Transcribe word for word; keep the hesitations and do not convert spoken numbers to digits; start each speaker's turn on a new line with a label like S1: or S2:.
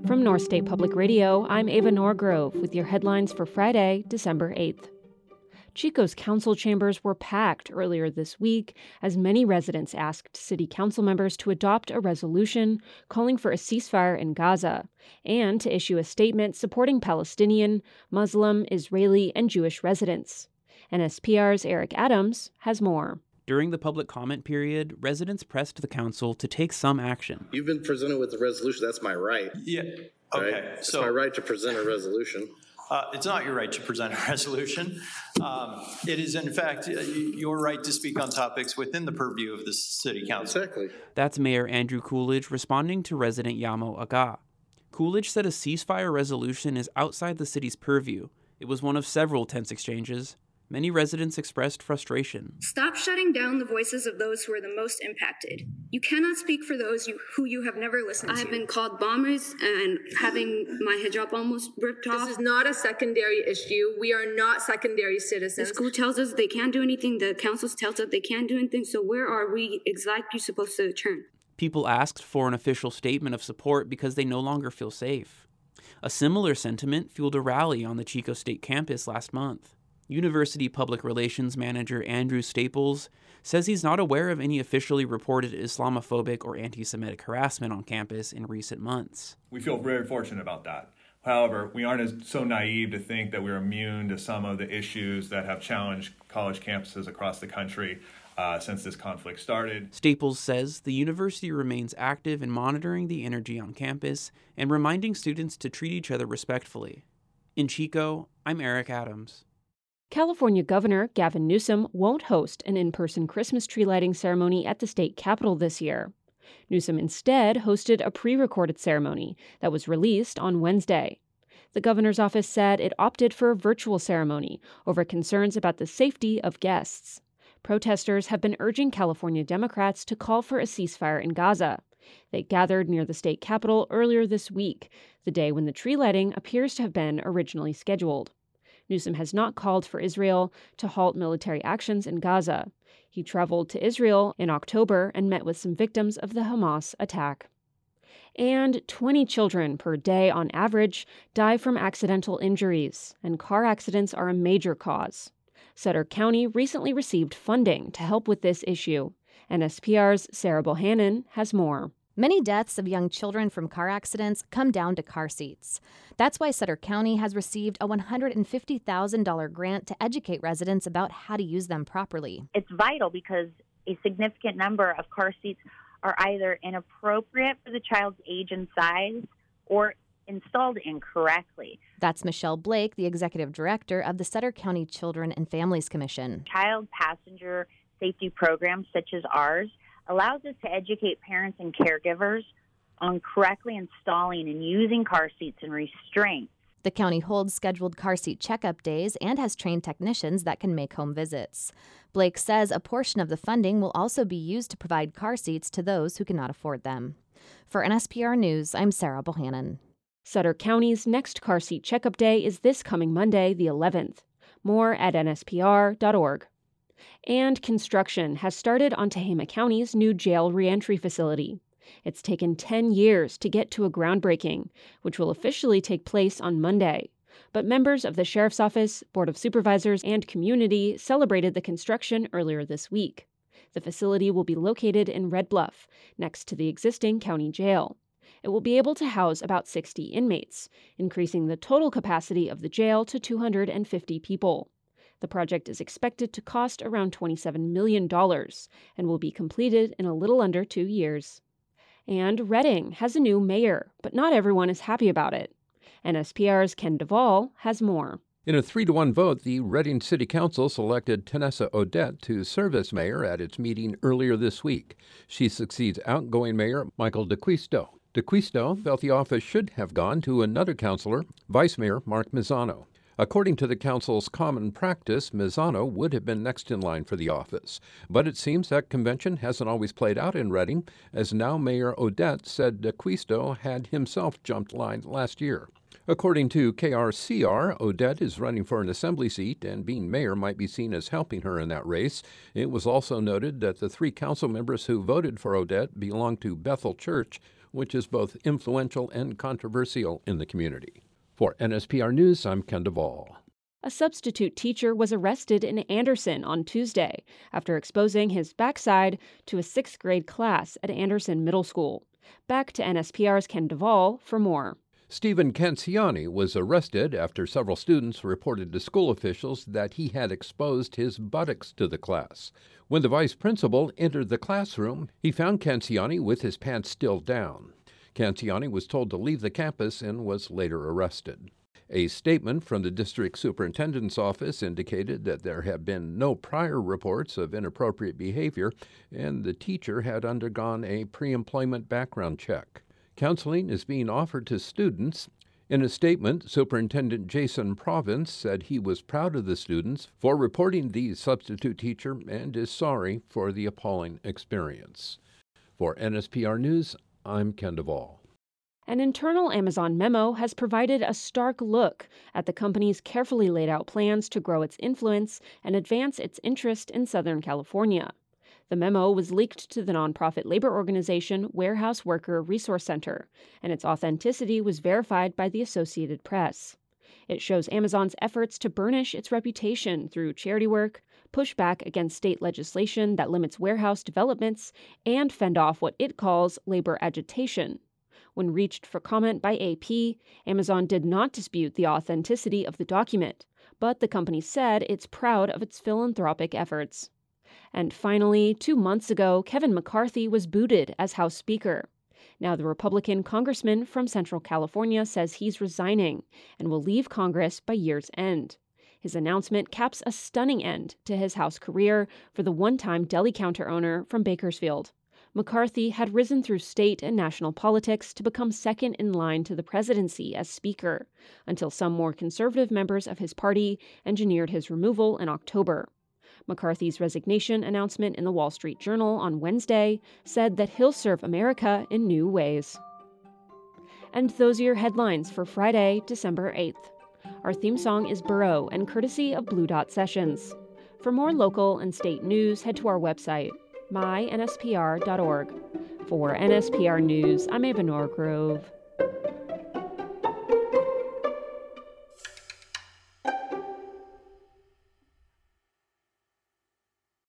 S1: From North State Public Radio, I'm Ava Norgrove with your headlines for Friday, December eighth. Chico's council chambers were packed earlier this week as many residents asked city council members to adopt a resolution calling for a ceasefire in Gaza and to issue a statement supporting Palestinian, Muslim, Israeli, and Jewish residents. N S P R's Eric Adams has more.
S2: During the public comment period, residents pressed the council to take some action.
S3: You've been presented with a resolution. That's my right.
S4: Yeah. Okay.
S3: Right? It's
S4: so
S3: my right to present a resolution.
S4: Uh, it's not your right to present a resolution. Um, it is, in fact, your right to speak on topics within the purview of the city council.
S3: Exactly.
S2: That's Mayor Andrew Coolidge responding to resident Yamo Aga. Coolidge said a ceasefire resolution is outside the city's purview. It was one of several tense exchanges. Many residents expressed frustration.
S5: Stop shutting down the voices of those who are the most impacted. You cannot speak for those you, who you have never listened to.
S6: I have been called bombers and having my hijab almost ripped off.
S7: This is not a secondary issue. We are not secondary citizens.
S6: The school tells us they can't do anything. The council tells us they can't do anything. So where are we exactly supposed to turn?
S2: People asked for an official statement of support because they no longer feel safe. A similar sentiment fueled a rally on the Chico State campus last month. University Public Relations Manager Andrew Staples says he's not aware of any officially reported Islamophobic or anti-Semitic harassment on campus in recent months.
S8: We feel very fortunate about that. However, we aren't as so naive to think that we're immune to some of the issues that have challenged college campuses across the country uh, since this conflict started.
S2: Staples says the university remains active in monitoring the energy on campus and reminding students to treat each other respectfully. In Chico, I'm Eric Adams.
S1: California Governor Gavin Newsom won't host an in-person Christmas tree lighting ceremony at the state capitol this year. Newsom instead hosted a pre-recorded ceremony that was released on Wednesday. The governor's office said it opted for a virtual ceremony over concerns about the safety of guests. Protesters have been urging California Democrats to call for a ceasefire in Gaza. They gathered near the state capitol earlier this week, the day when the tree lighting appears to have been originally scheduled. Newsom has not called for Israel to halt military actions in Gaza. He traveled to Israel in October and met with some victims of the Hamas attack. And twenty children per day on average die from accidental injuries, and car accidents are a major cause. Sutter County recently received funding to help with this issue. N S P R's Sarah Bohannon has more.
S9: Many deaths of young children from car accidents come down to car seats. That's why Sutter County has received a one hundred fifty thousand dollars grant to educate residents about how to use them properly.
S10: It's vital because a significant number of car seats are either inappropriate for the child's age and size or installed incorrectly.
S9: That's Michelle Blake, the executive director of the Sutter County Children and Families Commission.
S10: Child passenger safety programs such as ours allows us to educate parents and caregivers on correctly installing and using car seats and restraints.
S9: The county holds scheduled car seat checkup days and has trained technicians that can make home visits. Blake says a portion of the funding will also be used to provide car seats to those who cannot afford them. For N S P R News, I'm Sarah Bohannon.
S1: Sutter County's next car seat checkup day is this coming Monday, the eleventh. More at N S P R dot org. And construction has started on Tehama County's new jail reentry facility. It's taken ten years to get to a groundbreaking, which will officially take place on Monday. But members of the Sheriff's Office, Board of Supervisors, and community celebrated the construction earlier this week. The facility will be located in Red Bluff, next to the existing county jail. It will be able to house about sixty inmates, increasing the total capacity of the jail to two hundred fifty people. The project is expected to cost around twenty-seven million dollars and will be completed in a little under two years. And Redding has a new mayor, but not everyone is happy about it. N S P R's Ken Duvall has more.
S11: In a three to one vote, the Redding City Council selected Tanessa Odette to serve as mayor at its meeting earlier this week. She succeeds outgoing mayor Michael DeQuisto. DeQuisto felt the office should have gone to another councilor, Vice Mayor Mark Mazzano. According to the council's common practice, Mazzano would have been next in line for the office. But it seems that convention hasn't always played out in Redding, as now Mayor Odette said DeQuisto had himself jumped line last year. According to K R C R, Odette is running for an assembly seat, and being mayor might be seen as helping her in that race. It was also noted that the three council members who voted for Odette belong to Bethel Church, which is both influential and controversial in the community. For N S P R News, I'm Ken Duvall.
S1: A substitute teacher was arrested in Anderson on Tuesday after exposing his backside to a sixth grade class at Anderson Middle School. Back to N S P R's Ken Duvall for more.
S11: Stephen Canciani was arrested after several students reported to school officials that he had exposed his buttocks to the class. When the vice principal entered the classroom, he found Canciani with his pants still down. Canciani was told to leave the campus and was later arrested. A statement from the district superintendent's office indicated that there had been no prior reports of inappropriate behavior and the teacher had undergone a pre-employment background check. Counseling is being offered to students. In a statement, Superintendent Jason Province said he was proud of the students for reporting the substitute teacher and is sorry for the appalling experience. For N S P R News, I'm Ken Duvall.
S1: An internal Amazon memo has provided a stark look at the company's carefully laid out plans to grow its influence and advance its interest in Southern California. The memo was leaked to the nonprofit labor organization Warehouse Worker Resource Center, and its authenticity was verified by the Associated Press. It shows Amazon's efforts to burnish its reputation through charity work, push back against state legislation that limits warehouse developments, and fend off what it calls labor agitation. When reached for comment by A P, Amazon did not dispute the authenticity of the document, but the company said it's proud of its philanthropic efforts. And finally, two months ago, Kevin McCarthy was booted as House Speaker. Now the Republican congressman from Central California says he's resigning and will leave Congress by year's end. His announcement caps a stunning end to his House career for the one-time deli counter owner from Bakersfield. McCarthy had risen through state and national politics to become second in line to the presidency as Speaker, until some more conservative members of his party engineered his removal in October. McCarthy's resignation announcement in the Wall Street Journal on Wednesday said that he'll serve America in new ways. And those are your headlines for Friday, December eighth. Our theme song is Burrow and courtesy of Blue Dot Sessions. For more local and state news, head to our website, my N S P R dot org. For N S P R News, I'm Ava Norgrove.